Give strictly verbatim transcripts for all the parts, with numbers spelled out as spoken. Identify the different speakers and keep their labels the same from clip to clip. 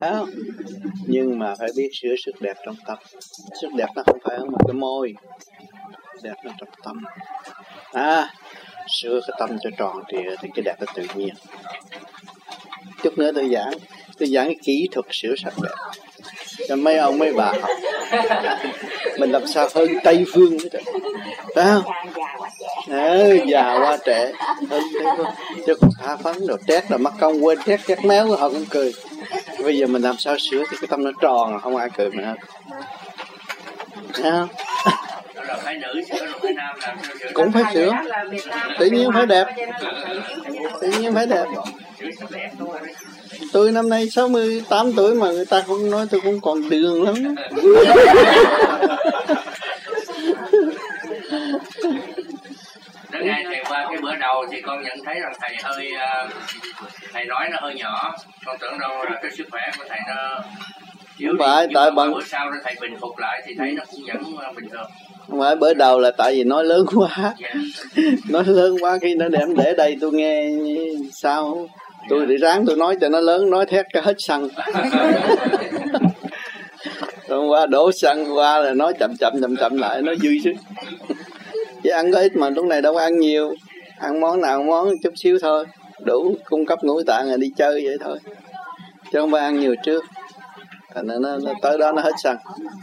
Speaker 1: phải không? Nhưng mà phải biết sửa sức đẹp trong tâm. Sức đẹp nó không phải ở một cái môi, đẹp nó trong tâm. À, sửa cái tâm cho tròn trịa thì cái đẹp nó tự nhiên. Chút nữa tôi giảng, tôi giảng cái kỹ thuật sửa sắc đẹp cho mấy ông mấy bà học. Mình làm sao hơn Tây Phương nữa, phải không? À, già quá trẻ hơn Tây Phương. Chứ còn tha phấn rồi tét là mắc công quên tét tét méo họ cũng cười. Bây giờ mình làm sao sửa thì cái tâm nó tròn, không ai cười mình hết. Thấy không? Cũng phải sửa, tự nhiên phải đẹp, tự nhiên phải đẹp. Tôi năm nay sáu mươi tám tuổi mà người ta cũng nói tôi cũng còn đường lắm.
Speaker 2: Đó nghe thầy qua cái bữa đầu thì con nhận thấy rằng thầy hơi thầy nói nó hơi nhỏ, con tưởng đâu là cái sức khỏe của thầy nó yếu.
Speaker 1: Không phải tại bằng
Speaker 2: bữa sau đó thầy bình phục lại thì thấy nó cũng vẫn bình thường.
Speaker 1: Không phải bữa đầu là tại vì nói lớn quá. Yeah. Nói lớn quá khi nó đem để đây tôi nghe sao tôi yeah. Để ráng tôi nói cho nó lớn, nói thét cho hết xăng. Hôm qua đổ xăng qua là nói chậm chậm chậm chậm lại nó vui sức. Chứ ăn có ít mà lúc này đâu có ăn nhiều, ăn món nào món chút xíu thôi, đủ cung cấp ngũ tạng là đi chơi vậy thôi, chứ không phải ăn nhiều trước. Thành nó, nó, nó tới đó nó hết xăng.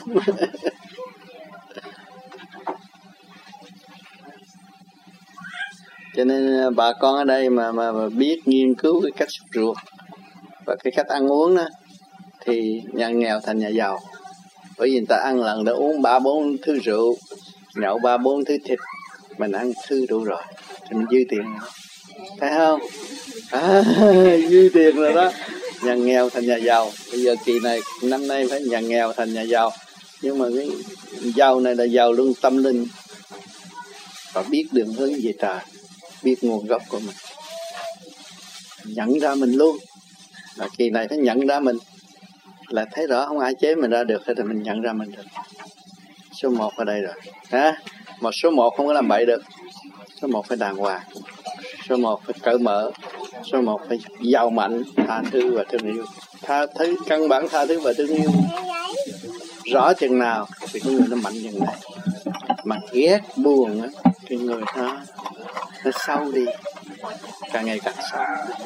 Speaker 1: Cho nên bà con ở đây mà, mà, mà biết nghiên cứu cái cách sụp ruột và cái cách ăn uống đó thì nhà nghèo thành nhà giàu. Bởi vì người ta ăn lần đã uống ba bốn thứ rượu, nhậu ba bốn thứ thịt, mình ăn thứ đủ rồi thì mình dư tiền, thấy không? À, dư tiền rồi đó. Nhà nghèo thành nhà giàu. Bây giờ kỳ này năm nay phải nhà nghèo thành nhà giàu. Nhưng mà cái giàu này là giàu luôn tâm linh và biết đường hướng về trời, biết nguồn gốc của mình, nhận ra mình luôn. Và kỳ này phải nhận ra mình là thấy rõ không ai chế mình ra được, thì mình nhận ra mình được. Số một ở đây rồi ha. Mà số một không có làm bậy được. Số một phải đàng hoàng, số một phải cởi mở, số một phải giàu mạnh, tha thứ và thương yêu. Tha thứ, căn bản tha thứ và thương yêu rõ chừng nào thì cái người nó mạnh chừng này. Mà ghét buồn á, cái người nó nó sâu đi, càng ngày càng sâu.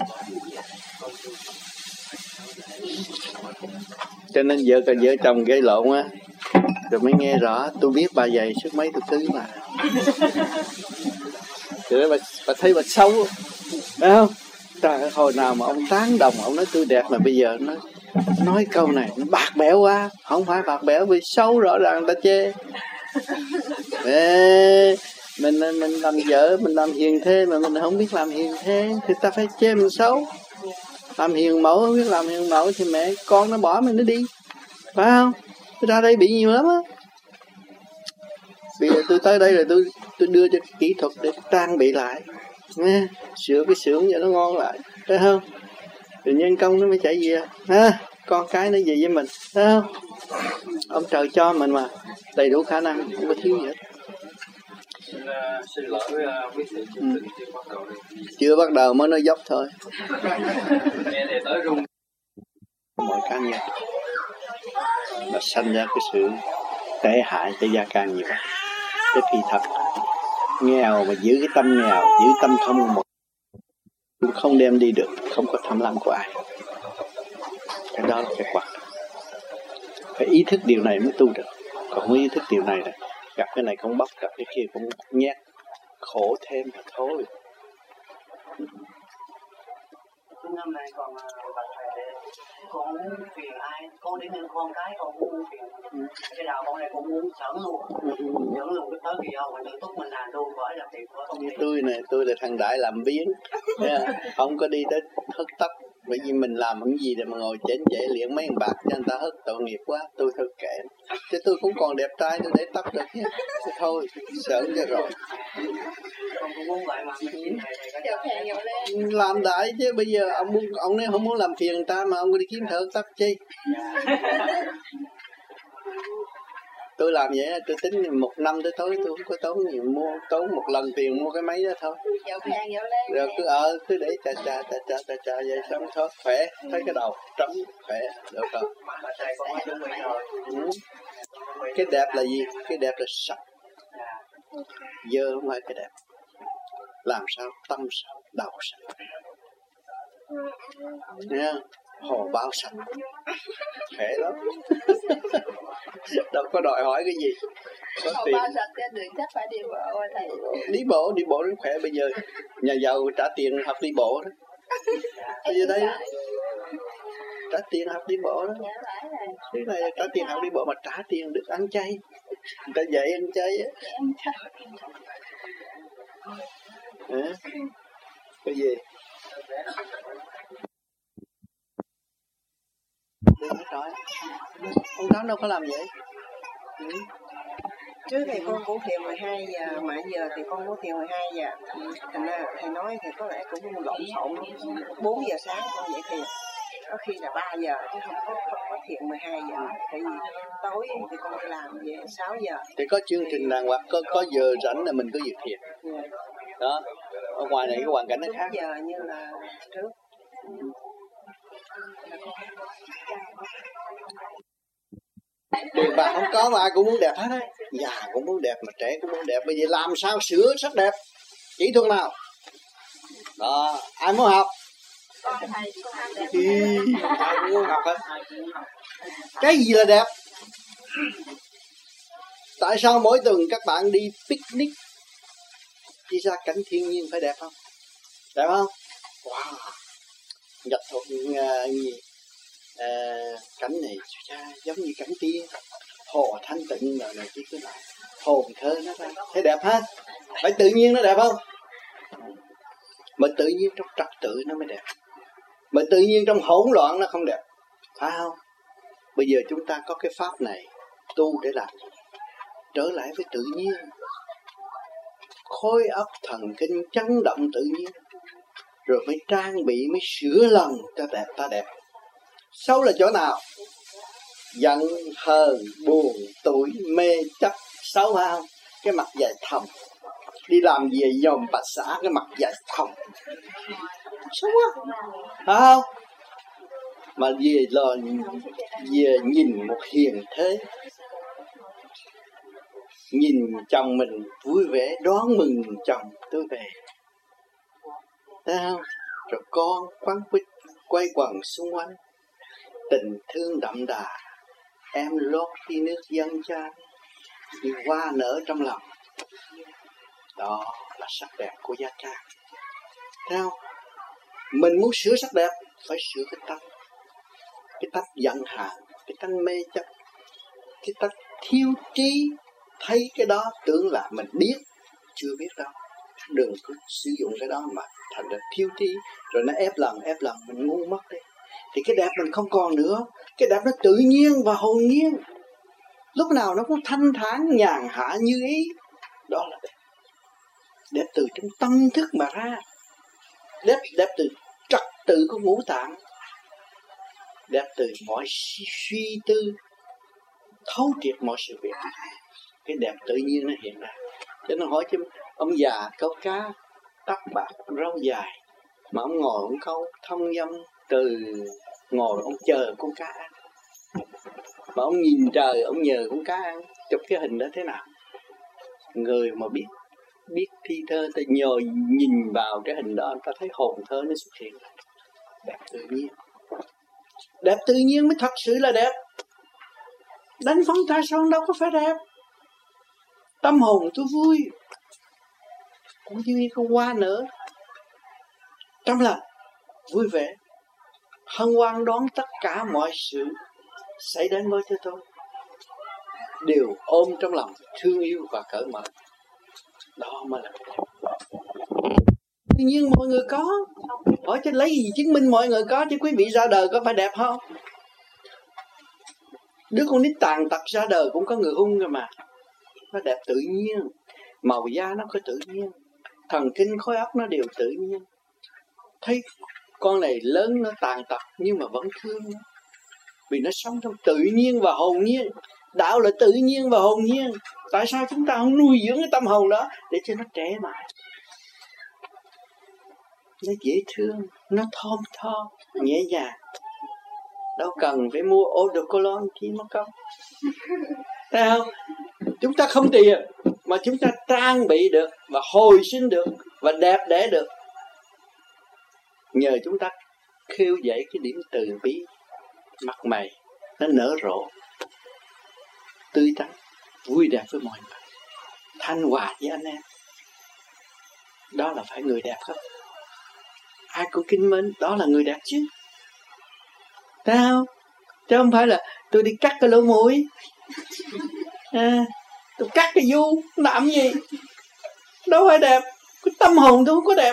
Speaker 1: Cho nên vợ cả vợ chồng gây lộn á, rồi mới nghe rõ tôi biết bà dày sức mấy tôi cưới mà. Rồi bà, bà thấy bà xấu, phải không? Trời ơi, hồi nào mà ông tán đồng, ông nói tôi đẹp mà bây giờ nó nói câu này nó bạc bẽo quá. Không phải bạc bẽo, vì xấu rõ ràng người ta chê. Ê, mình mình làm vợ, mình làm hiền thê mà mình không biết làm hiền thê thì ta phải chê mình xấu. Làm hiền mẫu không biết làm hiền mẫu thì mẹ con nó bỏ mình nó đi, phải không? Tôi ra đây bị nhiều lắm á. Bây giờ tôi tới đây là tôi tôi đưa cho kỹ thuật để trang bị lại, nghe, sửa cái xưởng cho nó ngon lại, thấy không? Rồi nhân công nó mới chạy về, ha, con cái nó về với mình, thấy không? Ông trời cho mình mà đầy đủ khả năng, không có thiếu gì hết.
Speaker 3: Xin lỗi quý vị,
Speaker 1: ừ. Chưa bắt đầu mới nói dốc thôi.
Speaker 3: Nghe thì tới rung.
Speaker 1: Mọi cá nhân là sanh ra cái sự tệ hại cho gia can nhiều. Cái kỳ thật nghèo mà giữ cái tâm nghèo, giữ tâm không một không đem đi được, không có tham lam của ai. Cái đó là cái quan trọng. Phải ý thức điều này mới tu được. Còn không ý thức điều này là gặp cái này cũng bóc, gặp cái kia cũng nhét, khổ thêm mà thôi.
Speaker 4: Năm nay còn bật thầy để con muốn phiền ai, con đi nên con cái con muốn phiền. Ừ. Cái đầu con này con muốn sẵn luôn, sẵn luôn cái tới kỳ hậu mình tự túc mình làm luôn, bởi là tiền của công ty.
Speaker 1: Tôi này, tôi là thằng đại làm biến, không có đi tới hất tóc. Bởi vì mình làm những gì để mà ngồi chén chệ liễn mấy thằng bạc cho người ta hất, tội nghiệp quá, tôi thôi kệ. Chứ tôi cũng còn đẹp trai, tôi để tóc được nhé. Thế thôi, sợ cho rồi.
Speaker 4: Con cũng muốn vậy mà.
Speaker 1: Làm đại chứ bây giờ ông muốn, ông nếu không muốn làm phiền người ta mà ông đi kiếm thợ tóc chi. Tôi làm vậy, tôi tính một năm tới tối tôi không có tốn nhiều, mua tốn một lần tiền mua cái máy đó thôi.
Speaker 5: Dạo khang dạo lên.
Speaker 1: Rồi cứ ở cứ để chà chà chà chà chà chà vậy xong thôi khỏe, thấy cái đầu trống khỏe được rồi. Ừ. Cái đẹp là gì? Cái đẹp là sạch. Dơ không phải cái đẹp. Làm sao tâm sạch, đầu sạch. Nha, hồ bao sạch. Khỏe lắm. Đâu có đòi hỏi cái gì. Có
Speaker 5: Hồ
Speaker 1: tiền.
Speaker 5: bao sạch ra đường chắc phải đi bộ rồi thầy.
Speaker 1: Đi bộ, đi bộ rất khỏe bây giờ. Nhà giàu trả tiền học đi bộ đó. Bây giờ đây trả tiền học đi bộ đó. Cái này trả tiền học đi bộ mà trả tiền được ăn chay. Người ta dạy ăn chay á. À, cái gì? Đừng hết rồi. Ông Tám đâu có làm vậy. Ừ.
Speaker 6: Trước thì con cũng thiền mười hai giờ, mà giờ thì con cũng thiền mười hai giờ. Thành ra thầy nói thì có lẽ cũng lộn xộn lắm. bốn giờ sáng con dậy thiền. Có khi là ba giờ chứ không có, không có thiền mười hai giờ. Tại vì tối thì con đi làm về sáu giờ.
Speaker 1: Thì có chương trình đàng hoàng, có, có giờ rảnh là mình có việc thiền.
Speaker 6: Yeah.
Speaker 1: Đó. Ở ngoài này cái hoàn cảnh nó khác.
Speaker 6: Đúng giờ như là trước.
Speaker 1: Tiền bạc không có mà ai cũng muốn đẹp hết đấy. Già cũng muốn đẹp mà trẻ cũng muốn đẹp. Bây giờ làm sao sửa sắc đẹp? Kỹ thuật nào? Đó, ai muốn học? Thì ai cũng muốn học hết. Cái gì là đẹp? Tại sao mỗi tuần các bạn đi picnic đi ra cảnh thiên nhiên phải đẹp không? Đẹp không? Wow. Nhật thuộc uh, gì? Uh, cảnh này giống như cảnh tiên, hồ thanh tịnh rồi này chứ cứ lại hồn thơ nó ra, thấy đẹp ha? Phải tự nhiên nó đẹp không? Mà tự nhiên trong trật tự nó mới đẹp, mà tự nhiên trong hỗn loạn nó không đẹp, phải không? Bây giờ chúng ta có cái pháp này tu để làm gì? Trở lại với tự nhiên, khối óc thần kinh chấn động tự nhiên, rồi mới trang bị, mới sửa lần cho đẹp ta đẹp. Xấu là chỗ nào? Giận, hờn, buồn, tủi, mê, chấp, xấu phải không? Cái mặt dày thầm. Đi làm về dòm bà xã cái mặt dày thầm. Xấu quá. Phải không? Mà về là về nhìn một hiền thế. Nhìn chồng mình vui vẻ đón mừng chồng tôi về. Thấy không? Rồi con quán quýt quay quần xung quanh. Tình thương đậm đà, em lót khi nước dân chan, như hoa nở trong lòng. Đó là sắc đẹp của Gia Cang. Thấy không? Mình muốn sửa sắc đẹp, phải sửa cái tâm. Cái tâm giận hờn, cái tâm mê chấp, cái tâm thiếu trí. Thấy cái đó tưởng là mình biết, chưa biết đâu. Đừng có sử dụng cái đó mà thành ra thiếu trí. Rồi nó ép lần, ép lần, mình ngu mất đi. Thì cái đẹp mình không còn nữa. Cái đẹp nó tự nhiên và hồn nhiên. Lúc nào nó cũng thanh thản, nhàn hạ như ý. Đó là đẹp. Đẹp từ trong tâm thức mà ra. Đẹp, đẹp từ trật tự của ngũ tạng. Đẹp từ mọi suy tư, thấu triệt mọi sự việc. Cái đẹp tự nhiên nó hiện ra. Cho nên hỏi chứ ông già câu cá, tóc bạc, râu dài, mà ông ngồi ông câu thông dong từ ngồi ông chờ con cá ăn. Mà ông nhìn trời, ông nhờ con cá ăn. Chụp cái hình đó thế nào? Người mà biết biết thi thơ, ta nhờ nhìn vào cái hình đó, ta thấy hồn thơ nó xuất hiện. Đẹp tự nhiên. Đẹp tự nhiên mới thật sự là đẹp. Đánh phấn trai son đâu có phải đẹp. Tâm hồn tôi vui, cũng như con hoa nở trong lòng vui vẻ, hân hoan đón tất cả mọi sự xảy đến với cho tôi, đều ôm trong lòng thương yêu và cởi mở. Đó mới là đẹp. Tuy nhiên mọi người có, hỏi chứ lấy gì chứng minh mọi người có, chứ quý vị ra đời có phải đẹp không? Đứa con nít tàn tật ra đời cũng có người hung rồi mà. Nó đẹp tự nhiên, màu da nó có tự nhiên, thần kinh khối óc nó đều tự nhiên. Thấy con này lớn nó tàn tật nhưng mà vẫn thương nó, vì nó sống trong tự nhiên và hồn nhiên. Đạo là tự nhiên và hồn nhiên. Tại sao chúng ta không nuôi dưỡng cái tâm hồn đó để cho nó trẻ mãi, nó dễ thương, nó thơm tho, nhẹ nhàng. Đâu cần phải mua eau de cologne chi mất công. Thấy không? Chúng ta không tiền mà chúng ta trang bị được và hồi sinh được và đẹp đẽ được, nhờ chúng ta khêu dậy cái điểm từ bi, mặt mày nó nở rộ, tươi tắn, vui đẹp với mọi người, thanh hòa với anh em. Đó là phải người đẹp không? Ai cũng kính mến, đó là người đẹp chứ. Thấy không? Chứ không phải là tôi đi cắt cái lỗ mũi, à, tôi cắt cái du, làm gì? Đâu phải đẹp. Cái tâm hồn tôi không có đẹp.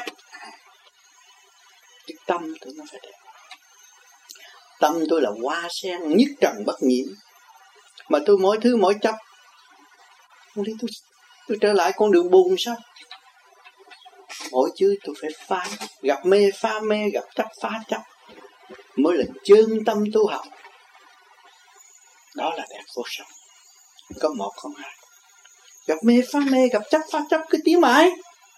Speaker 1: Cái tâm tôi nó phải đẹp. Tâm tôi là hoa sen nhất trần bất nhiễm. Mà tôi mỗi thứ mỗi chấp, tôi, tôi, tôi trở lại con đường bùn sao? Mỗi chữ tôi phải phá, gặp mê phá mê, gặp chấp phá chấp, mới là chân tâm tu học. Đó là đẹp vô song. Có một không hai. Gặp mê phá mê, gặp chấp phá chấp, cứ tiến mãi.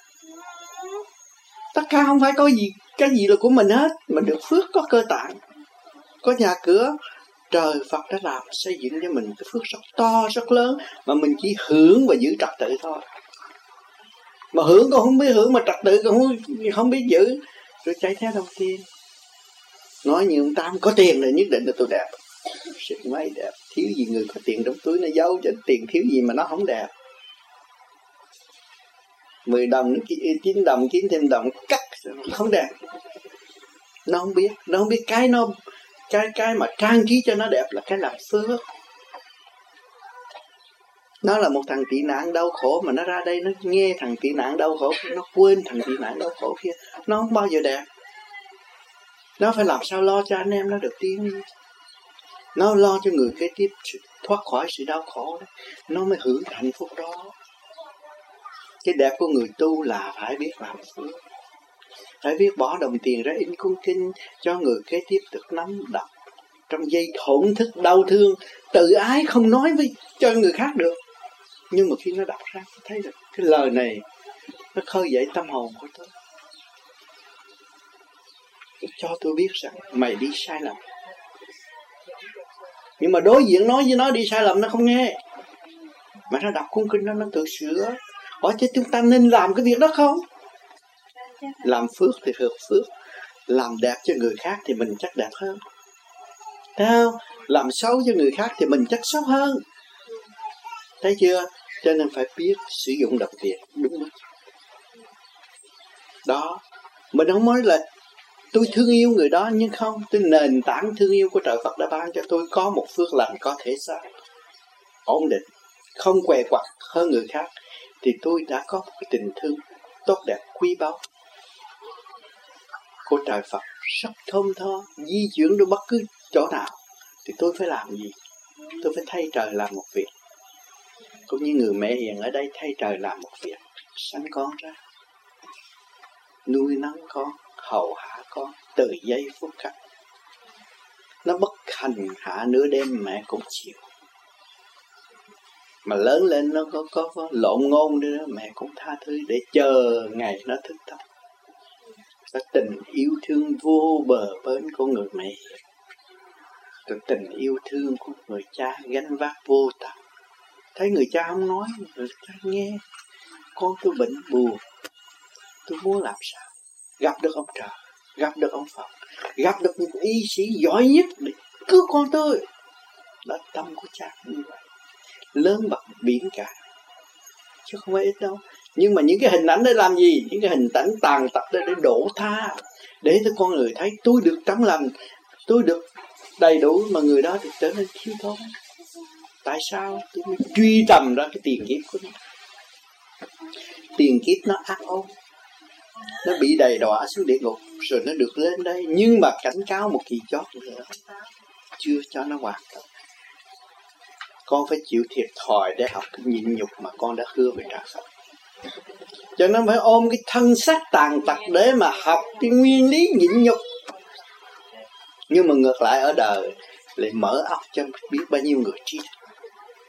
Speaker 1: Tất cả không phải có gì, cái gì là của mình hết. Mình được phước có cơ tạng, có nhà cửa. Trời Phật đã làm xây dựng cho mình cái phước rất to, rất lớn, mà mình chỉ hưởng và giữ trật tự thôi. Mà hưởng còn không biết hưởng, mà trật tự còn không, không biết giữ, rồi chạy theo đồng tiền. Nói như ông Tam, có tiền là nhất định là tôi đẹp. Sự mấy đẹp, thiếu gì người có tiền trong túi nó giấu, cho tiền thiếu gì mà nó không đẹp. Mười đồng, chín đồng, kiếm thêm đồng, cắt, không đẹp. Nó không biết, nó không biết cái nó, cái cái mà trang trí cho nó đẹp là cái làm phước. Nó là một thằng tị nạn đau khổ, mà nó ra đây nó nghe thằng tị nạn đau khổ, nó quên thằng tị nạn đau khổ kia. Nó không bao giờ đẹp. Nó phải làm sao lo cho anh em nó được tiến. Nó lo cho người kế tiếp thoát khỏi sự đau khổ đó, nó mới hưởng hạnh phúc đó. Cái đẹp của người tu là phải biết làm phước, phải biết bỏ đồng tiền ra in cuốn kinh cho người kế tiếp được nắm đọc. Trong giây thổn thức đau thương, tự ái không nói với cho người khác được, nhưng mà khi nó đọc ra thấy được cái lời này nó khơi dậy tâm hồn của tôi, cho tôi biết rằng mày đi sai lầm. Nhưng mà đối diện nói với nó đi sai lầm nó không nghe, mà nó đọc cuốn kinh đó nó tự sửa. Hỏi chứ chúng ta nên làm cái việc đó không? Làm phước thì được phước, làm đẹp cho người khác thì mình chắc đẹp hơn. Thấy không? Làm xấu cho người khác thì mình chắc xấu hơn. Thấy chưa? Cho nên phải biết sử dụng đồng tiền đúng mức. Đó, mình không nói là tôi thương yêu người đó, nhưng không, tôi nền tảng thương yêu của trời Phật đã ban cho tôi có một phước lành có thể xác, ổn định, không què quặt hơn người khác, thì tôi đã có một cái tình thương tốt đẹp quý báu của trời Phật rất thơm tho. Di chuyển đến bất cứ chỗ nào thì tôi phải làm gì? Tôi phải thay trời làm một việc. Cũng như người mẹ hiền ở đây thay trời làm một việc, sanh con ra, nuôi nấng con, hầu hạ con từ giây phút khắc. Nó bất hành hạ nửa đêm mẹ cũng chịu. Mà lớn lên nó có, có, có lộn ngôn nữa, mẹ cũng tha thứ để chờ ngày nó thức tâm. Cái tình yêu thương vô bờ bến của người mẹ, cái tình yêu thương của người cha gánh vác vô tận. Thấy người cha không nói, người cha nghe. Con tôi bệnh buồn, tôi muốn làm sao gặp được ông trời, gặp được ông Phật, gặp được một y sĩ giỏi nhất để cứu con tôi. Đó tâm của cha như vậy, lớn bằng biển cả, chứ không phải ít đâu. Nhưng mà những cái hình ảnh để làm gì? Những cái hình ảnh tàn tật để, để đổ tha, để cho con người thấy tôi được trong lành, tôi được đầy đủ, mà người đó được trở nên thiếu thốn. Tại sao? Tôi mới truy tầm ra cái tiền kiếp của nó. Tiền kiếp nó ác ôn, nó bị đầy đọa xuống địa ngục, rồi nó được lên đây, nhưng mà cảnh cáo một kỳ chót nữa, chưa cho nó hoàn tất. Con phải chịu thiệt thòi để học cái nhịn nhục mà con đã hứa với trời Phật. Cho nên phải ôm cái thân xác tàn tật để mà học cái nguyên lý nhịn nhục. Nhưng mà ngược lại ở đời lại mở óc cho biết bao nhiêu người trí.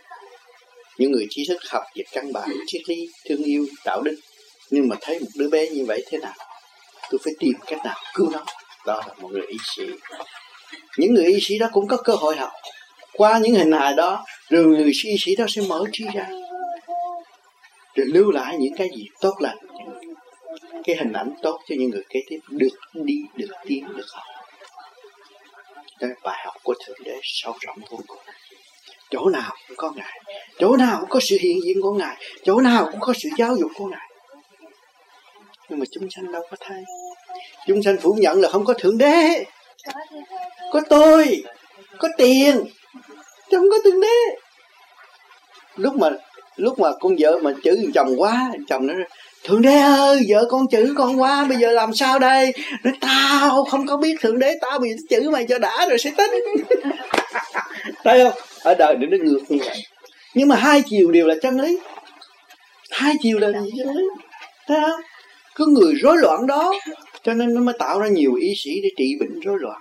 Speaker 1: những người trí thức học về căn bản triết lý thương yêu đạo đức, nhưng mà thấy một đứa bé như vậy thế nào, tôi phải tìm cách nào cứu nó. Đó là một người y sĩ. Những người y sĩ đó cũng có cơ hội học qua những hình hài đó, rồi người y sĩ đó sẽ mở trí ra, rồi lưu lại những cái gì tốt lành, cái hình ảnh tốt cho những người kế tiếp được đi, được tiến, được học. Đó là bài học của Thượng Đế sâu rộng vô cùng. Chỗ nào cũng có Ngài, chỗ nào cũng có sự hiện diện của Ngài, chỗ nào cũng có sự giáo dục của Ngài. Nhưng mà chúng sanh đâu có thấy. Chúng sanh phủ nhận là không có Thượng Đế, có tôi, có tiền, chứ không có Thượng Đế. Lúc mà lúc mà con vợ mà chửi chồng quá, chồng nó Thượng Đế ơi, vợ con chửi con quá, bây giờ làm sao đây? Nói tao không có biết Thượng Đế, tao bị chửi mày cho đã rồi sẽ tính. Thấy không? Ở đời nó ngược như vậy. Nhưng mà hai chiều đều là chân lý. Hai chiều là gì chân lý? Thấy không? Cứ người rối loạn đó, cho nên nó mới tạo ra nhiều y sĩ để trị bệnh rối loạn.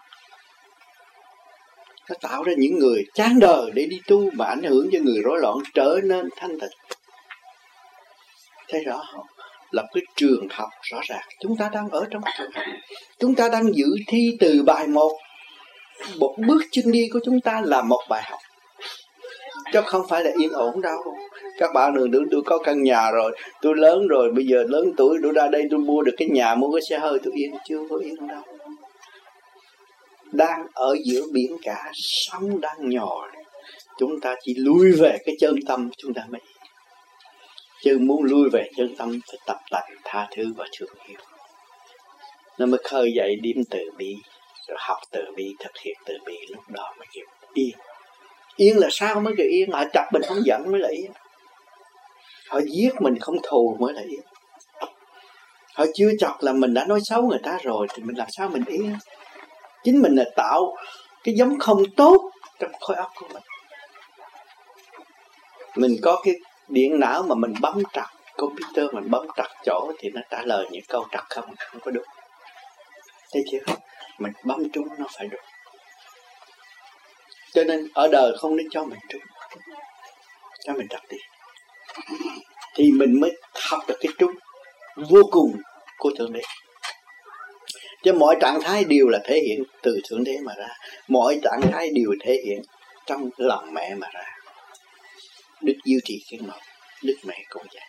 Speaker 1: Nó tạo ra những người chán đời để đi tu mà ảnh hưởng cho người rối loạn trở nên thanh tịnh. Thấy rõ không? Lập cái trường học rõ ràng. Chúng ta đang ở trong trường học. Chúng ta đang dự thi từ bài một. Một bước chân đi của chúng ta là một bài học, chứ không phải là yên ổn đâu. Các bạn đừng tưởng tôi có căn nhà rồi, tôi lớn rồi, bây giờ lớn tuổi tôi ra đây tôi mua được cái nhà, mua cái xe hơi tôi yên. Chưa có yên đâu. Đang ở giữa biển cả, sóng đang nhò. Chúng ta chỉ lui về cái chân tâm chúng ta mới. Chứ muốn lui về chân tâm phải tập tành tha thứ và thương yêu. Nó mới khơi dậy điểm từ bi, rồi học từ bi, thực hiện từ bi, lúc đó mới kịp yên. Yên là sao mới kịp yên? Họ chọc mình không giận mới là yên. Họ giết mình không thù mới là yên. Họ chưa chọc là mình đã nói xấu người ta rồi, thì mình làm sao mình yên? Chính mình là tạo cái giống không tốt trong khối óc của mình. Mình có cái điện não mà mình bấm trật, computer mình bấm trật chỗ thì nó trả lời những câu trật không, không có đúng. Thấy chưa? Mình bấm trúng nó phải đúng. Cho nên ở đời không nên cho mình trúng, cho mình trật đi, thì mình mới học được cái trúng vô cùng của Thượng Đế. Chứ mọi trạng thái đều là thể hiện từ Thượng Đế mà ra. Mọi trạng thái đều thể hiện trong lòng mẹ mà ra. Đức Diệu Trì Thiên Mẫu, Đức Mẹ cũng vậy.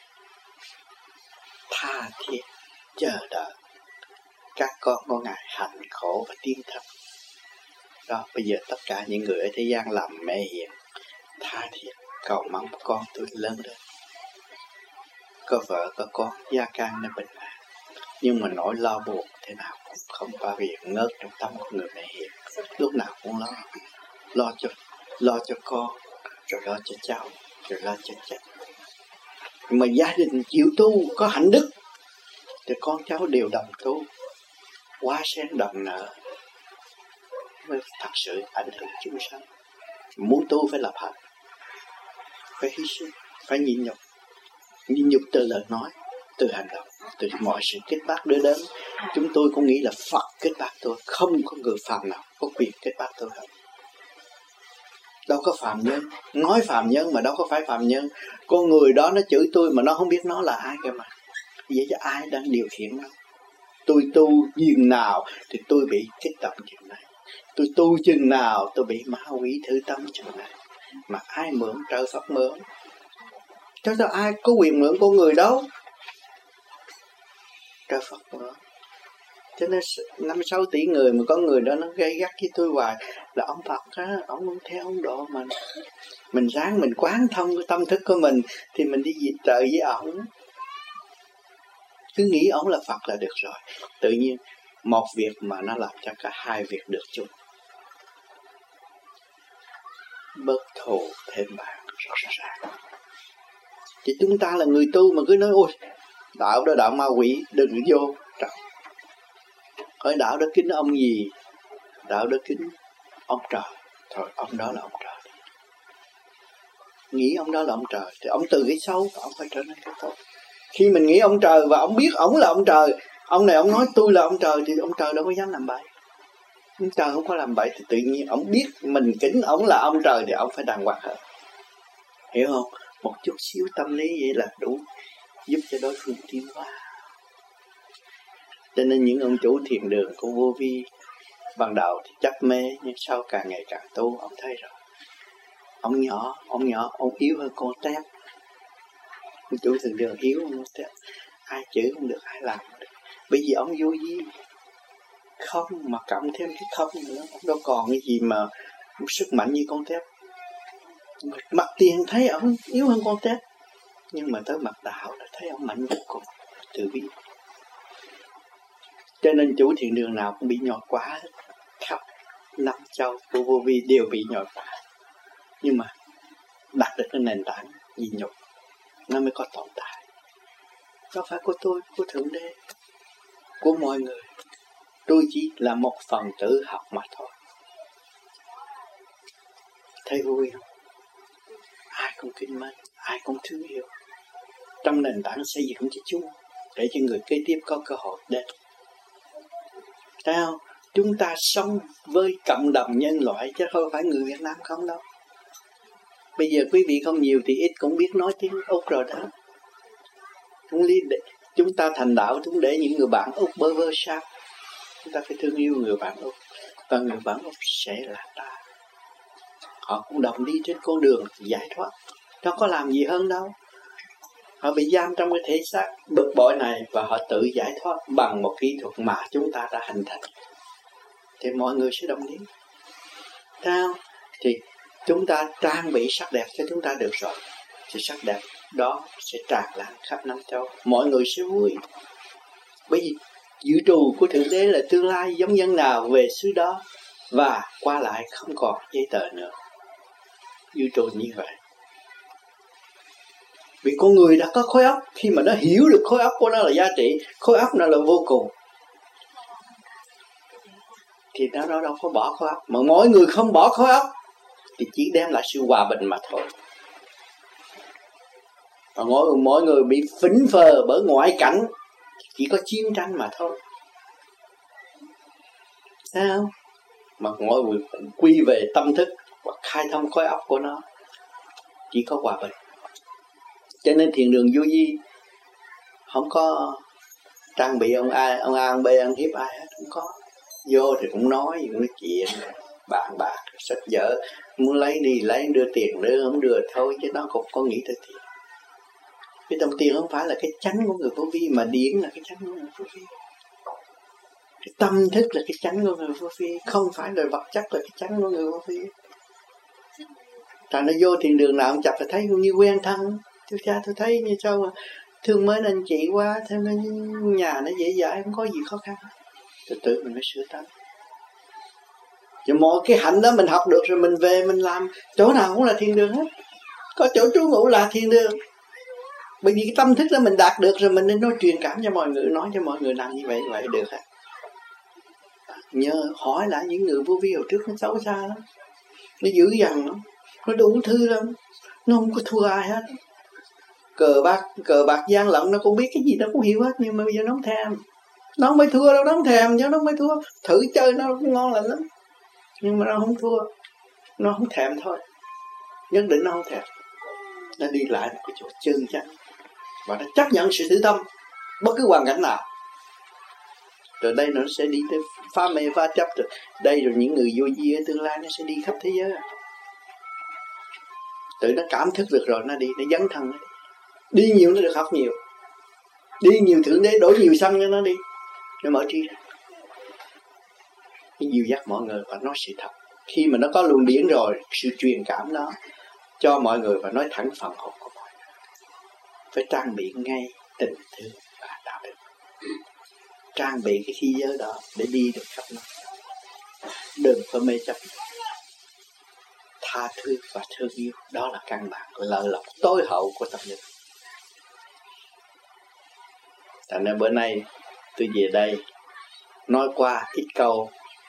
Speaker 1: Tha thiết chờ đợi các con của Ngài hạnh khổ và tiến thân. Đó, bây giờ tất cả những người ở thế gian làm mẹ hiền, tha thiết cầu mong con tôi lớn lên, có vợ có con, gia can nó bình an. Nhưng mà nỗi lo buồn thế nào cũng không bao giờ ngớt trong tâm của người mẹ hiền. Lúc nào cũng lo, lo cho lo cho con, rồi lo cho cháu, rồi lo cho cha. Mà gia đình chịu tu, có hạnh đức, thì con cháu đều đồng tu, quá sen đồng nợ, mới thật sự ảnh hưởng chúng sanh. Muốn tu phải lập hạnh, phải hy sinh, phải nhịn nhục. Nhịn nhục từ lời nói, từ hành động, từ mọi sự kết bác đưa đến. Chúng tôi cũng nghĩ là Phật kết bác tôi, không có người phàm nào có quyền kết bác tôi hết. Đâu có phàm nhân, nói phàm nhân mà đâu có phải phàm nhân. Con người đó nó chửi tôi mà nó không biết nó là ai cơ mà. Vậy chứ ai đang điều khiển nó? Tôi tu chừng nào thì tôi bị kích động chừng này. Tôi tu chừng nào tôi bị ma quỷ thử tâm chừng này. Mà ai mượn trời Phật mượn? Cho sao ai có quyền mượn con người đâu? Trời Phật mượn. Cho nên năm sáu tỷ người mà có người đó nó gây gắt với tôi hoài là ông Phật á, ông không theo ông độ mình. Mình ráng mình quán thông cái tâm thức của mình thì mình đi diệt trời với ổng. Cứ nghĩ ổng là Phật là được rồi. Tự nhiên một việc mà nó làm cho cả hai việc được chung. Bớt thù thêm bạn rõ ràng. Thì chúng ta là người tu mà cứ nói ôi đạo đó đạo ma quỷ, đừng vô. Trời. Hỏi đạo đó kính ông gì? Đạo đó kính ông trời. Thôi ông đó là ông trời. Nghĩ ông đó là ông trời thì ông từ cái xấu và ông phải trở nên cái tốt. Khi mình nghĩ ông trời và ông biết ông là ông trời, ông này ông nói tôi là ông trời, thì ông trời đâu có dám làm bậy. Ông trời không có làm bậy thì tự nhiên ông biết mình kính ông là ông trời thì ông phải đàng hoàng hơn. Hiểu không? một chút xíu tâm lý vậy là đủ giúp cho đối phương tiến hóa. Cho nên những ông chủ thiền đường của Vô Vi ban đầu thì chấp mê, nhưng sau càng ngày càng tu, ông thấy rồi. Ông nhỏ, ông nhỏ, ông yếu hơn con tép. Ông chủ thiền đường yếu hơn con tép. Ai chữ không được, ai làm không được. Bởi vì ông vô vi, không mà cộng thêm cái không nữa, ông đâu còn cái gì mà sức mạnh như con tép. Mặt tiền thấy ông yếu hơn con tép, nhưng mà tới mặt đạo là thấy ông mạnh vô cùng, từ bi. Cho nên chủ thiền đường nào cũng bị nhồi quá, khắp năm châu của Vô Vi đều bị nhồi quá. Nhưng mà đặt được cái nền tảng nhịn nhục, nó mới có tồn tại. Không phải của tôi, của Thượng Đế, của mọi người. Tôi chỉ là một phần tử học mà thôi. Thấy vui không? Ai cũng kính mến, ai cũng thương yêu. Trong nền tảng xây dựng cho chúng, để cho người kế tiếp có cơ hội đến. Thấy không? Chúng ta sống với cộng đồng nhân loại chứ không phải người Việt Nam không đâu. Bây giờ quý vị không nhiều thì ít cũng biết nói tiếng Úc rồi đó. Chúng ta thành đạo chúng để những người bạn Úc bơ vơ sao? Chúng ta phải thương yêu người bạn Úc, và người bạn Úc sẽ là ta. Họ cũng đồng đi trên con đường giải thoát. Nó có làm gì hơn đâu. Họ bị giam trong cái thể xác bực bội này, và họ tự giải thoát bằng một kỹ thuật mà chúng ta đã hình thành. Thì mọi người sẽ đồng ý. Sao? Thì chúng ta trang bị sắc đẹp cho chúng ta được rồi, thì sắc đẹp đó sẽ tràn lan khắp năm châu. Mọi người sẽ vui. Bởi vì vũ trụ của Thượng Đế là tương lai, giống nhân nào về xứ đó, và qua lại không còn giấy tờ nữa. Vũ trụ như vậy. Vì con người đã có khối óc, khi mà nó hiểu được khối óc của nó là giá trị, khối óc nó là vô cùng, thì nó đâu, đâu có bỏ khối óc. Mà mỗi người không bỏ khối óc thì chỉ đem lại sự hòa bình mà thôi. Và mỗi, mỗi người bị phỉnh phờ bởi ngoại cảnh, chỉ có chiến tranh mà thôi. Sao? Mà mỗi người quy về tâm thức và khai thông khối óc của nó, chỉ có hòa bình. Cho nên thiền đường Vô Vi không có trang bị ông ai, ông A, ông B, ông hiếp ai hết, không có. Vô thì cũng nói, cũng nói chuyện, bạn bạc, sách vở, muốn lấy đi lấy, đưa tiền đưa, không đưa thôi, chứ nó cũng có nghĩ tới tiền. Cái đồng tiền không phải là cái chánh của người Vô Vi, mà điển là cái chánh của người Vô Vi. Cái tâm thức là cái chánh của người Vô Vi, không phải là vật chất là cái chánh của người Vô Vi. Thành nó vô thiền đường nào cũng chập là thấy như quen thân. Tôi cha tôi thấy như sao mà thương mến anh chị quá, theo nên nhà nó dễ dãi, không có gì khó khăn. Từ từ mình mới sửa tới. Chứ mọi cái hạnh đó mình học được rồi mình về mình làm, chỗ nào cũng là thiền đường hết. Có chỗ trú ngụ là thiền đường. Bởi vì cái tâm thức đó mình đạt được rồi, mình nên nói truyền cảm cho mọi người, nói cho mọi người làm như vậy vậy được hết. Nhớ hỏi lại những người vô vi hồi trước, nó xấu xa lắm, nó dữ dằn lắm, nó đủ thư lắm, nó không có thua ai hết. Cờ bạc cờ bạc gian lận nó cũng biết cái gì nó cũng hiểu hết, nhưng mà bây giờ nó không thèm. Nó không phải thua đâu, nó không thèm chứ nó không phải thua. Thử chơi nó cũng ngon lành lắm, nhưng mà nó không thua, nó không thèm thôi. Nhất định nó không thèm. Nó đi lại một cái chỗ chân chánh, và nó chấp nhận sự thử tâm bất cứ hoàn cảnh nào. Rồi đây nó sẽ đi tới phá mê phá chấp rồi. Đây rồi những người vô vi ở tương lai nó sẽ đi khắp thế giới. Tự nó cảm thức được rồi nó đi, nó dấn thân nó đi. Đi nhiều nó được học nhiều. Đi nhiều Thượng Đế đổi nhiều xăng cho nó đi. Nó mở trí ra. Nó dìu dắt mọi người và nói sự thật. Khi mà nó có luồng điển rồi, sự truyền cảm đó cho mọi người và nói thẳng phần hồn của mọi người. Phải trang bị ngay tình thương và đạo đức. Trang bị cái khí giới đó để đi được khắp nơi. Đừng có mê chấp. Tha thứ và thương yêu, đó là căn bản lợi lộc tối hậu của tâm linh. Thành ra bữa nay tôi về đây nói qua ít câu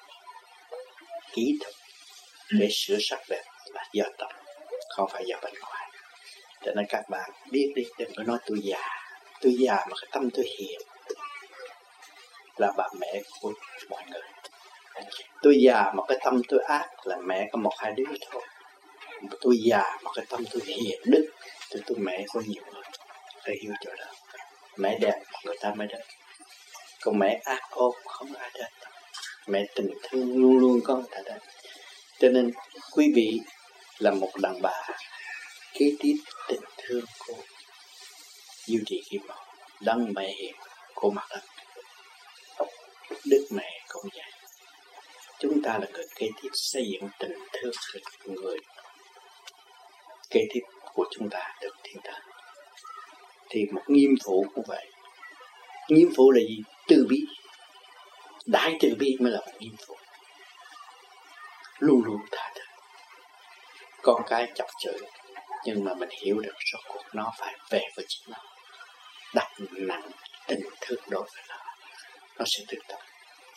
Speaker 1: kỹ thuật để sửa sắc đẹp là do tâm, không phải do bên ngoài. Cho nên các bạn biết đi, đừng có nói tôi già. Tôi già mà cái tâm tôi hiền, là bà mẹ của mọi người. Tôi già mà cái tâm tôi ác, là mẹ có một hai đứa thôi. Tôi già mà cái tâm tôi hiền đức, Tôi tôi mẹ có nhiều người phải hiểu chỗ đó. Mẹ đẹp người ta mới đẹp, còn mẹ ác ôn không ai đẹp. Mẹ tình thương luôn luôn có người ta đẹp. Cho nên quý vị là một đàn bà kế tiếp tình thương cô Diệu Trì Kim Mẫu, Đấng Mẹ Hiền của mặt đất. Đức Mẹ cũng vậy. Chúng ta là người kế tiếp xây dựng tình thương của người kế tiếp của chúng ta được thiên thần. Thì một nghiêm phụ cũng vậy. Nghiêm phụ là gì? Từ bi. Đại từ bi mới là một nghiêm phụ. Luôn luôn tha thứ. Con cái chọc chửi, nhưng mà mình hiểu được rốt cuộc nó phải về với chính nó. Đặt nặng tình thương đối với nó, nó sẽ thực tập.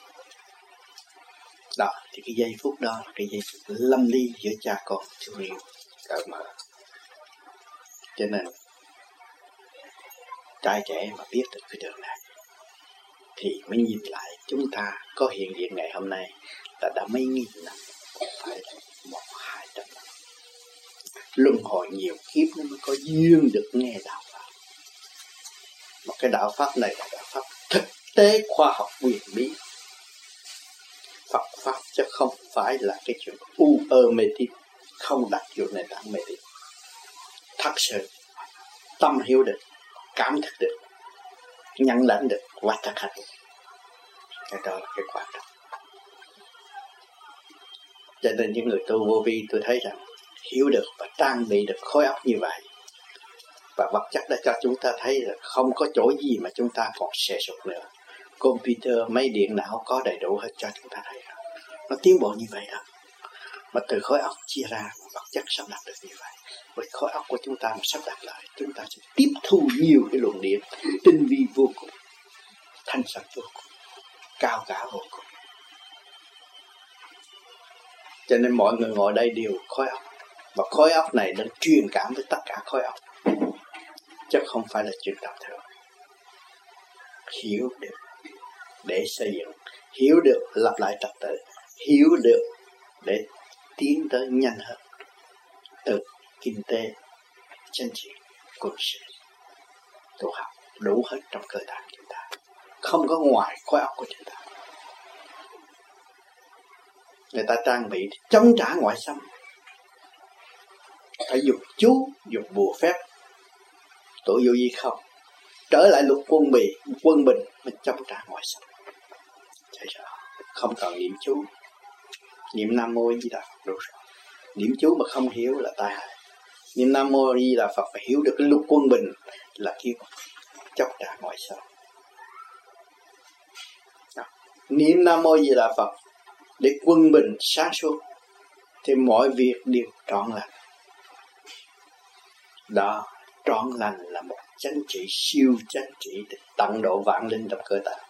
Speaker 1: Đó, thì cái giây phút đó là cái giây phút lâm ly giữa cha con thương yêu cởi mở. Cho nên trai trẻ mà biết được cái đường này thì mới nhìn lại chúng ta có hiện diện ngày hôm nay là đã mấy nghìn năm, không phải là một hai trăm năm. Luân hồi nhiều kiếp nó mới có duyên được nghe đạo pháp. Một cái đạo pháp này là đạo pháp thực tế khoa học huyền bí. Phật pháp chứ không phải là cái chuyện u ơ mê tín, không đặt vô nền tảng mê tín. Thật sự tâm hiểu được, cảm thức được, nhận lãnh được và thực hành. Cái đó là cái quan trọng. Cho nên những người tu vô vi tôi thấy rằng hiểu được và trang bị được khối óc như vậy, và vật chất đã cho chúng ta thấy là không có chỗ gì mà chúng ta còn xẻ sụt nữa. Computer, máy điện não có đầy đủ hết cho chúng ta thấy rồi. Nó tiến bộ như vậy đó. Mà từ khối óc chia ra vật chất sắp đặt được như vậy. Với khối óc của chúng ta mà sắp đặt lại, chúng ta sẽ tiếp thu nhiều cái luồng điện tinh vi vô cùng, thanh sạch vô cùng, cao cả vô cùng. Cho nên mọi người ngồi đây đều khối óc, và khối óc này đang truyền cảm với tất cả khối óc, chứ không phải là chuyện tầm thường. Hiểu được để xây dựng, hiểu được lặp lại trật tự, hiểu được để tiến tới nhanh hơn, từ kinh tế, chính trị, quân sự, tu học đủ hết trong cơ thể chúng ta, không có ngoài khối óc của chúng ta. Người ta trang bị chống trả ngoại xâm, phải dùng chú, dùng bùa phép, tội vô gì không, trở lại luật quân bì, quân bình mình chống trả ngoại xâm. Thấy rõ, không cần niệm chú, niệm Nam Mô Di Đà Phật đủ rồi. Niệm chú mà không hiểu là tai hại. Niệm Nam Mô Di Đà Phật phải hiểu được cái luật quân bình là kêu chống trả ngoại xâm. Niệm Nam Mô Di Đà Phật để quân bình sáng suốt thì mọi việc đều trọn lành. Đó, trọn lành là một chánh trị, siêu chánh trị để tận độ vạn linh trong cơ tạng.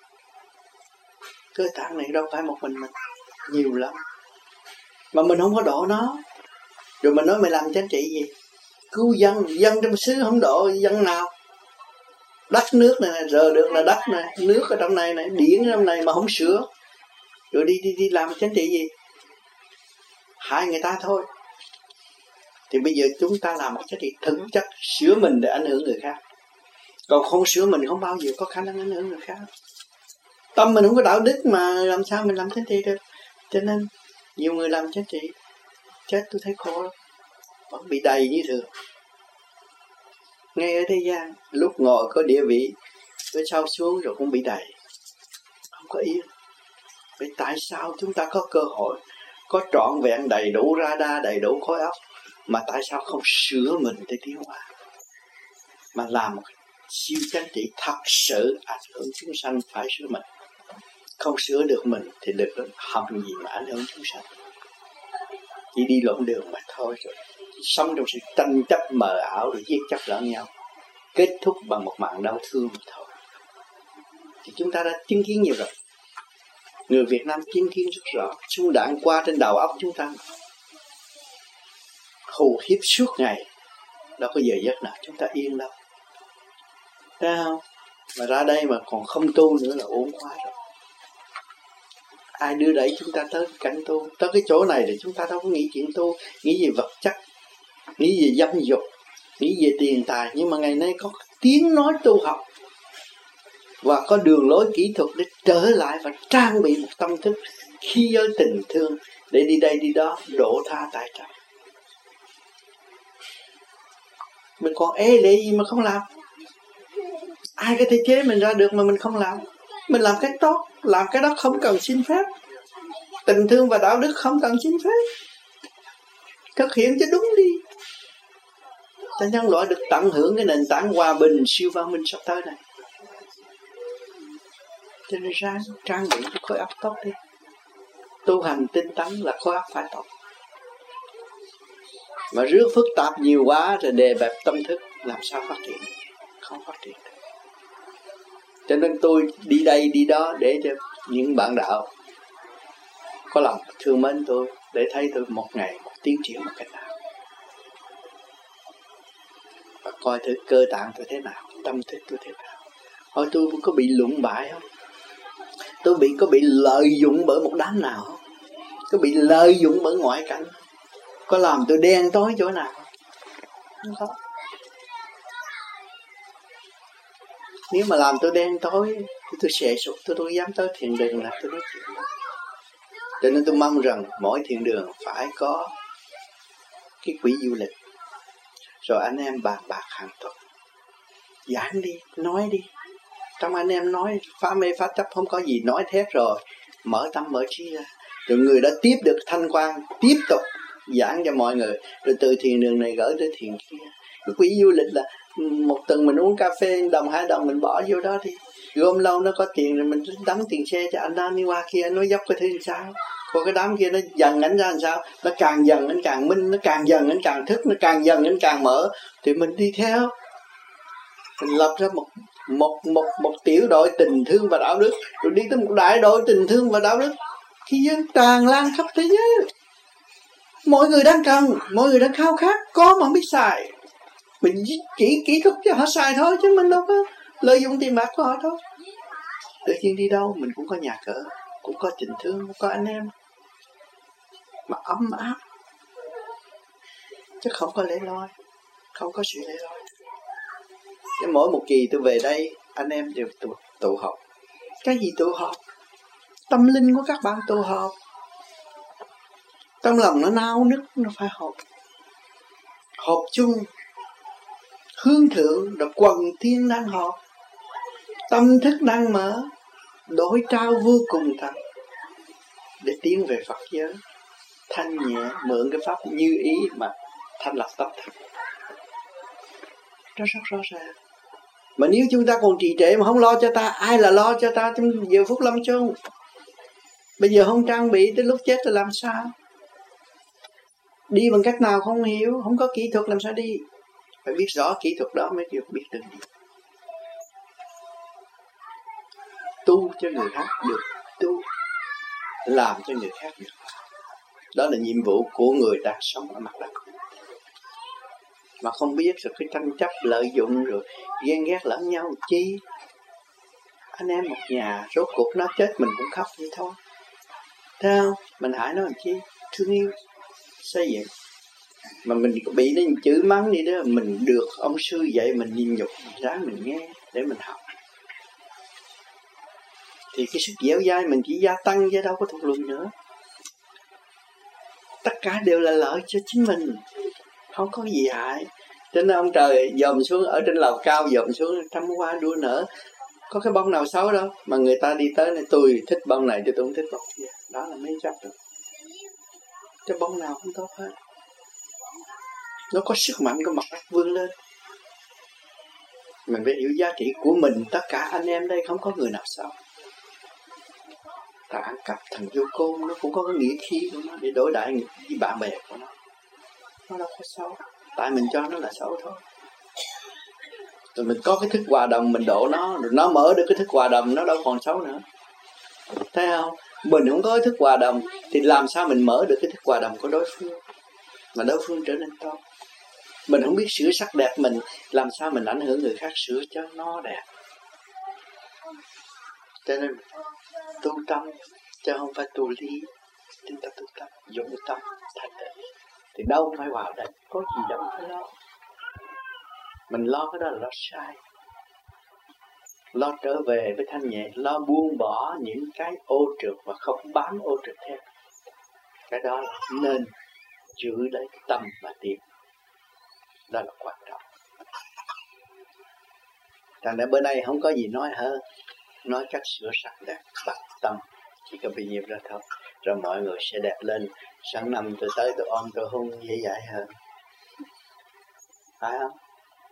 Speaker 1: Cơ tạng này đâu phải một mình mình, nhiều lắm. Mà mình không có độ nó. Rồi mình nói mày làm chánh trị gì? Cứu dân, dân trong xứ không độ dân nào. Đất nước này, này rờ được là đất này, nước ở trong này, này điện ở trong này mà không sửa. Rồi đi đi đi làm chánh trị gì? Hại người ta thôi. Thì bây giờ chúng ta làm một chánh trị thực chất, sửa mình để ảnh hưởng người khác. Còn không sửa mình không bao giờ có khả năng ảnh hưởng người khác. Tâm mình không có đạo đức mà làm sao mình làm chánh trị được. Cho nên nhiều người làm chánh trị chết tôi thấy khổ lắm, vẫn bị đầy như thường. Ngay ở thế gian lúc ngồi có địa vị, với sau xuống rồi cũng bị đầy, không có yên. Vậy tại sao chúng ta có cơ hội, có trọn vẹn đầy đủ radar, đầy đủ khối óc, mà tại sao không sửa mình để tiến hóa, mà làm một siêu chánh trị thật sự ảnh hưởng chúng sanh phải sửa mình. Không sửa được mình thì được hầm gì mà ảnh hưởng chúng sanh. Chỉ đi lộn đường mà thôi rồi. Sống trong sự tranh chấp mờ ảo rồi giết chóc lẫn nhau, kết thúc bằng một mạng đau thương mà thôi. Thì chúng ta đã chứng kiến nhiều rồi. Người Việt Nam chứng kiến rất rõ. Súng đạn qua trên đầu óc chúng ta, hù hiếp suốt ngày, đâu có giờ giấc nào chúng ta yên đâu. Thấy không? Mà ra đây mà còn không tu nữa là ổn quá rồi. Ai đưa đẩy chúng ta tới cảnh tu? Tới cái chỗ này thì chúng ta đâu có nghĩ chuyện tu, nghĩ về vật chất, nghĩ về dâm dục, nghĩ về tiền tài, nhưng mà ngày nay có tiếng nói tu học và có đường lối kỹ thuật để trở lại và trang bị một tâm thức khi giới tình thương để đi đây đi đó đổ tha tại trời. Mình còn ê lệ gì mà không làm? Ai có thể chế mình ra được mà mình không làm? Mình làm cái tốt, làm cái đó không cần xin phép. Tình thương và đạo đức không cần xin phép. Thực hiện cho đúng đi. Cho nhân loại được tận hưởng cái nền tảng hòa bình siêu văn minh sắp tới này. Cho nên ráng trang bị cho khối óc tốt đi. Tu hành tinh tấn là khối óc phải tốt. Mà rước phức tạp nhiều quá rồi đề bẹp tâm thức, làm sao phát triển? Không phát triển được. Cho nên tôi đi đây đi đó để cho những bạn đạo có lòng thương mến tôi, để thấy tôi một ngày một tiến triển một cách nào, và coi thử cơ tạng tôi thế nào, tâm thức tôi thế nào. Hỏi tôi có bị lụng bại không? Tôi bị có bị lợi dụng bởi một đám nào không? Có bị lợi dụng bởi ngoại cảnh? Có làm tôi đen tối chỗ nào? Không có. Nếu mà làm tôi đen tối thì tôi sẽ sụp, tôi tôi dám tới thiền đường là tôi nói chuyện. Cho nên tôi mong rằng mỗi thiền đường phải có cái quỹ du lịch, rồi anh em bàn bạc hàng tuần, giảng đi, nói đi. Trong anh em nói phá mê phá chấp không có gì, nói thét rồi mở tâm mở trí ra, rồi người đã tiếp được thanh quan, tiếp tục giảng cho mọi người, rồi từ thiền đường này gửi tới thiền kia. Cái quỹ du lịch là một tuần mình uống cà phê đồng hai đồng mình bỏ vô đó đi, gom lâu nó có tiền rồi mình đóng tiền xe cho anh đang đi qua kia, anh nói dốc cái thứ làm sao. Còn cái đám kia nó dần ảnh ra làm sao, nó càng dần nó càng minh, nó càng dần nó càng thức, nó càng dần nó càng mở, thì mình đi theo, mình lập ra một một một một tiểu đội tình thương và đạo đức, rồi đi tới một đại đội tình thương và đạo đức, khi dân tràn lan khắp thế giới. Mọi người đang cần, mọi người đang khao khát, có mà không biết xài. Mình chỉ kỹ thuật cho họ xài thôi, chứ mình đâu có lợi dụng tiền bạc của họ thôi. Tự nhiên đi đâu mình cũng có nhà cửa, cũng có tình thương, cũng có anh em mà ấm áp, chứ không có lẻ loi, không có sự lẻ loi. Nên mỗi một kỳ tôi về đây, anh em đều tụ, tụ họp. Cái gì tụ họp? Tâm linh của các bạn tụ họp. Trong lòng nó nao nức, nó phải họp. Họp chung, hướng thượng, rồi quần thiên đang họp. Tâm thức đang mở, đổi trao vô cùng thật, để tiến về Phật giới. Thanh nhẹ, mượn cái pháp như ý mà thanh lập tâm thức. Rất rất rõ ràng. Mà nếu chúng ta còn trì trệ mà không lo cho ta, ai là lo cho ta trong giờ phút lâm chung? Bây giờ không trang bị, tới lúc chết là làm sao? Đi bằng cách nào không hiểu, không có kỹ thuật làm sao đi? Phải biết rõ kỹ thuật đó mới được biết được đi. Tu cho người khác được tu, làm cho người khác được. Đó là nhiệm vụ của người đang sống ở mặt đất. Mà không biết rồi cái tranh chấp lợi dụng rồi ghen ghét lẫn nhau chi. Anh em một nhà, rốt cuộc nó chết mình cũng khóc vậy thôi. Thấy không? Mình hại nó làm chi? Thương yêu, xây dựng. Mà mình bị nó chửi mắng đi đó, mình được ông sư dạy mình nhìn nhục, mình ráng mình nghe để mình học. Thì cái sức dẻo dai mình chỉ gia tăng chứ đâu có thụt lùi nữa. Tất cả đều là lợi cho chính mình, không có gì hại. Cho nên ông trời dòm xuống ở trên lầu cao, dòm xuống trăm hoa đua nở, có cái bông nào xấu đâu. Mà người ta đi tới này, tôi thích bông này chứ tôi không thích bông kia. Đó là mấy chấp rồi. Chứ bông nào không tốt hết. Nó có sức mạnh của mặt đất vươn lên. Mình phải hiểu giá trị của mình. Tất cả anh em đây không có người nào xấu. Ta ăn cắp thằng vô cô, nó cũng có cái nghĩa khí của nó để đối đãi với bạn bè của nó. Nó đâu có xấu. Tại mình cho nó là xấu thôi. Rồi mình có cái thức hòa đồng, mình độ nó, rồi nó mở được cái thức hòa đồng, nó đâu còn xấu nữa. Thấy không? Mình không có cái thức hòa đồng thì làm sao mình mở được cái thức hòa đồng của đối phương, mà đối phương trở nên tốt. Mình không biết sửa sắc đẹp mình, làm sao mình ảnh hưởng người khác sửa cho nó đẹp. Cho nên tu tâm chứ không phải tu lý. Chúng ta tu tâm, dụng tâm, thành tựu thì đâu phải vào đây, có gì đâu phải lo. Mình lo cái đó là lo sai. Lo trở về với thanh nhẹ, lo buông bỏ những cái ô trượt và không bám ô trượt theo. Cái đó là nên giữ lấy tâm và tiền. Đó là quan trọng. Thành ra bữa nay không có gì nói hơn. Nói cách sửa sắc đẹp, bạch tâm. Chỉ có bao nhiêu đó thôi. Rồi mọi người sẽ đẹp lên. Sáng năm tôi tới tôi ôm tôi hôn dễ dãi hơn. Phải không?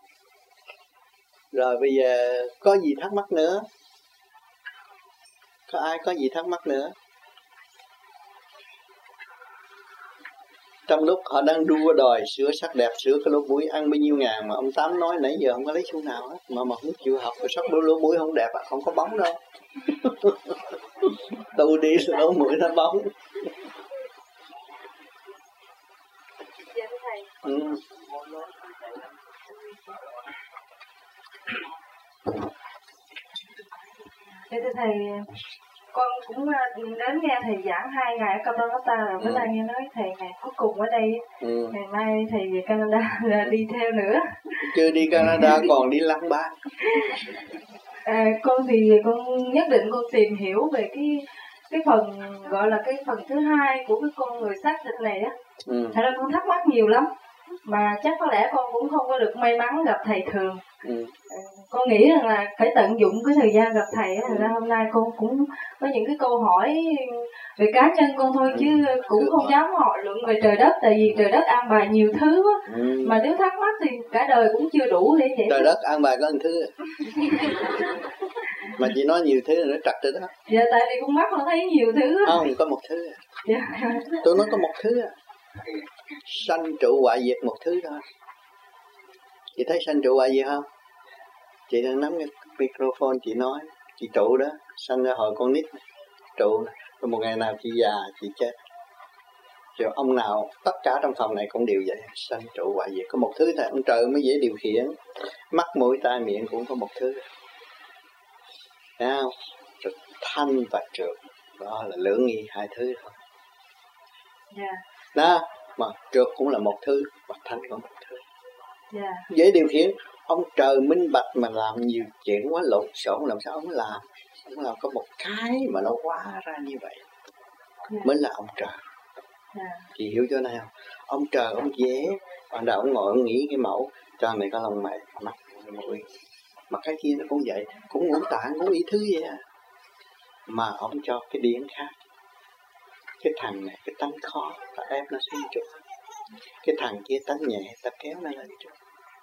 Speaker 1: Rồi bây giờ có gì thắc mắc nữa? Có ai có gì thắc mắc nữa? Trong lúc họ đang đua đòi sửa sắc đẹp, sửa cái lỗ mũi ăn bao nhiêu ngàn mà ông Tám nói nãy giờ không có lấy xu nào hết. Mà mà không chịu học rồi sắc lỗ mũi không đẹp, không có bóng đâu. Tu đi lỗ mũi nó bóng.
Speaker 5: Dạ thầy.
Speaker 1: Ừ.
Speaker 5: Dạ thưa thầy, con cũng đến nghe thầy giảng hai ngày ở Calcutta rồi, bữa nay nghe nói thầy ngày cuối cùng ở đây, ừ. Ngày mai thầy về Canada là đi theo nữa.
Speaker 1: Chưa đi Canada còn đi Lăng Ba.
Speaker 5: À, con thì con nhất định con tìm hiểu về cái cái phần gọi là cái phần thứ hai của cái con người xác thịt này á. Ừ. Thật ra con thắc mắc nhiều lắm, mà chắc có lẽ con cũng không có được may mắn gặp thầy thường. Ừ. Con nghĩ rằng là phải tận dụng cái thời gian gặp thầy. Thành ra hôm nay con cũng có những cái câu hỏi về cá nhân con thôi, chứ cũng không dám hỏi luận về trời đất, tại vì trời đất an bài nhiều thứ á. Ừ. Mà nếu thắc mắc thì cả đời cũng chưa đủ để vậy.
Speaker 1: Trời đất an bài có một thứ mà chị nói nhiều thứ là nó trật rồi đó.
Speaker 5: Dạ, tại vì con mắt con thấy nhiều thứ á.
Speaker 1: Không, có một thứ. Dạ. Tôi nói có một thứ á. Sanh trụ hoại diệt một thứ thôi. Chị thấy sanh trụ hoại diệt không? Chị đang nắm cái microphone chị nói. Chị trụ đó, sanh ra hồi con nít trụ, rồi một ngày nào chị già chị chết. Rồi ông nào tất cả trong phòng này cũng đều vậy. Sanh trụ hoại diệt. Có một thứ thôi, ông trời mới dễ điều khiển. Mắt mũi tai miệng cũng có một thứ. Thấy không? Rồi thanh và trượt, đó là lưỡng nghi hai thứ thôi.
Speaker 5: Yeah.
Speaker 1: Đó, mà trượt cũng là một thứ, và thanh cũng một thứ.
Speaker 5: Yeah.
Speaker 1: Dễ điều khiển. Ông trời minh bạch mà làm nhiều chuyện quá lộn xộn, làm sao ông làm? Ông làm có một cái mà nó hóa ra như vậy. Yeah. Mới là ông trời. Yeah. Chị hiểu chỗ này không? Ông trời ông dễ, ban đầu ông ngồi ông nghĩ cái mẫu, cho này có lông mày, mặt, mũi. Mà cái kia nó cũng vậy, cũng ngũ tạng, cũng ý thứ vậy à. Mà ông cho cái điển khác. Cái thằng này, cái tánh khó, ta ép nó xuống chút. Cái thằng kia tánh nhẹ, ta kéo nó lên chút.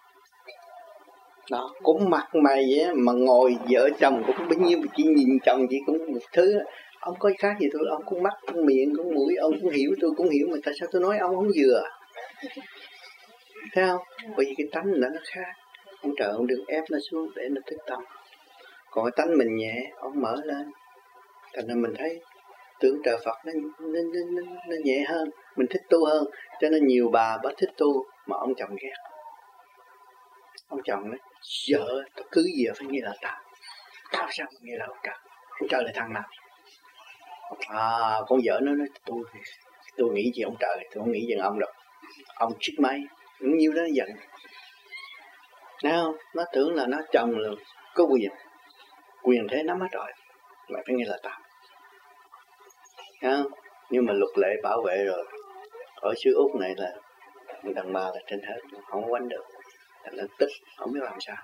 Speaker 1: Đó, cũng mặt mày vậy mà ngồi vợ chồng cũng bấy nhiêu, chỉ nhìn chồng chỉ cũng một thứ. Ông có khác gì tôi, ông cũng mắt, cũng miệng, cũng mũi, ông cũng hiểu, tôi cũng hiểu, mà tại sao tôi nói ông không vừa? Thấy không? Bởi vì cái tánh nó nó khác. Ông trời ông đừng ép nó xuống để nó thức tâm. Còn cái tánh mình nhẹ, ông mở lên. Thành ra mình thấy tưởng trời Phật nó, nó, nó, nó, nó nhẹ hơn, mình thích tu hơn. Cho nên nhiều bà bà thích tu mà ông chồng ghét. Ông chồng nói, vợ tao cứ gì phải nghe là tao. Tao sao mà nghe là ông trời? Ông trời là thằng nào? À, con vợ nó nói, tôi tôi nghĩ gì ông trời, tôi không nghĩ gì ông đâu. Ông chích máy, cũng nhiêu đó nó giận. Thấy không? Nó tưởng là nó chồng là có quyền. Quyền thế nắm hết rồi. Mày phải nghe là tao. Thấy không? Nhưng mà luật lệ bảo vệ rồi. Ở xứ Úc này là đàn bà là trên hết, không quánh được. Thành là tức, không biết làm sao.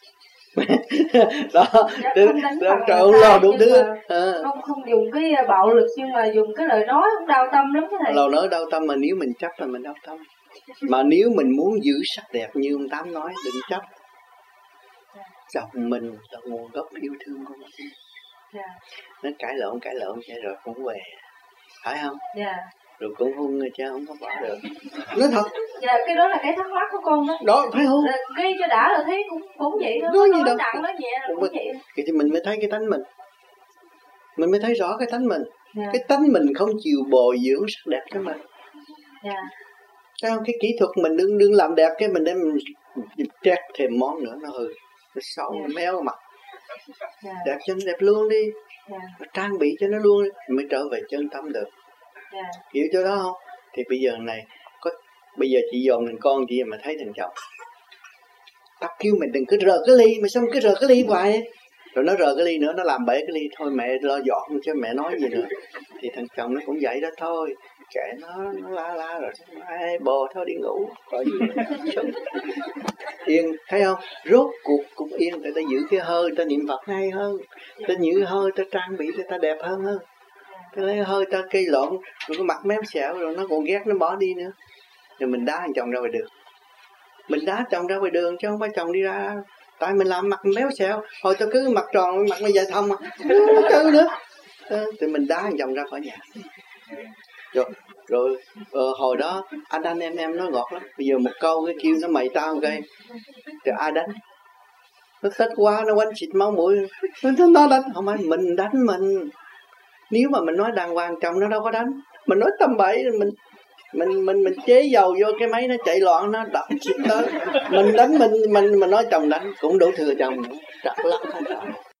Speaker 1: Đó, đó trời ơi lo đủ thứ. À.
Speaker 5: Không không dùng cái bạo lực nhưng mà dùng cái lời nói cũng đau tâm lắm cái này.
Speaker 1: Lời nói đau tâm mà nếu mình chấp là mình đau tâm. Mà nếu mình muốn giữ sắc đẹp như ông Tám nói, đừng chấp. Chồng mình là nguồn gốc yêu thương của mình. Yeah. Nó cãi lộn cãi lộn vậy rồi cũng về, phải không?
Speaker 5: Yeah.
Speaker 1: Rồi cũng hung người cha không có bỏ được. Nói thật.
Speaker 5: Dạ, cái đó là cái thắc mắc của con đó.
Speaker 1: Đó, phải không?
Speaker 5: Cái cho đã là thấy cũng cũng vậy thôi.
Speaker 1: Nói gì đâu.
Speaker 5: Nặng nói nhẹ là cũng, cũng vậy.
Speaker 1: Thì mình mới thấy cái tánh mình. Mình mới thấy rõ cái tánh mình.
Speaker 5: Yeah.
Speaker 1: Cái tánh mình không chịu bồi dưỡng sắc đẹp cho mình.
Speaker 5: Dạ.
Speaker 1: Yeah. Cái kỹ thuật mình đừng đừng làm đẹp cái mình đem mình trét thêm món nữa nó hư. Nó xấu, yeah. Nó méo mặt. Yeah. Đẹp cho nó đẹp luôn đi. Yeah. Trang bị cho nó luôn đi. Mới trở về chân tâm được. Yeah. Hiểu chỗ đó không? Thì bây giờ này có bây giờ chị dồn thằng con chị mà thấy thằng chồng tao kêu mày đừng cứ rờ cái ly, mày sao cứ rờ cái ly hoài. Rồi nó rờ cái ly nữa, nó làm bể cái ly. Thôi mẹ lo dọn chứ mẹ nói gì nữa. Thì thằng chồng nó cũng vậy đó thôi. Kệ nó, nó la la rồi. Ai bồ thôi đi ngủ. Rồi yên, thấy không? Rốt cuộc cũng yên. Để ta giữ cái hơi, ta niệm Phật hay hơn. Ta giữ hơi, ta trang bị cho ta đẹp hơn hơn. Ta lấy hơi, ta cây lộn. Rồi cái mặt méo xẹo, rồi nó còn ghét, nó bỏ đi nữa. Rồi mình đá thằng chồng ra ngoài đường. Mình đá chồng ra ngoài đường chứ không phải chồng đi ra. Tại mình làm mặt méo xẹo. Hồi tao cứ mặt tròn, mặt nó dài thông mà. Không có nữa. Thì mình đá thằng chồng ra khỏi nhà. Rồi, rồi ờ, hồi đó anh anh em em nói ngọt lắm. Bây giờ một câu cái kêu nó mày tao cái. Thì ai đánh? Nó thích quá, nó quánh xịt máu mũi. Nó đánh, không phải mình đánh mình. Nếu mà mình nói đàng hoàng chồng nó đâu có đánh. Mình nói tầm bậy, mình mình mình mình chế dầu vô cái máy nó chạy loạn, nó đập xịt tới. Mình đánh mình mình mình nói chồng đánh cũng đủ thừa chồng nữa. Trật lắm.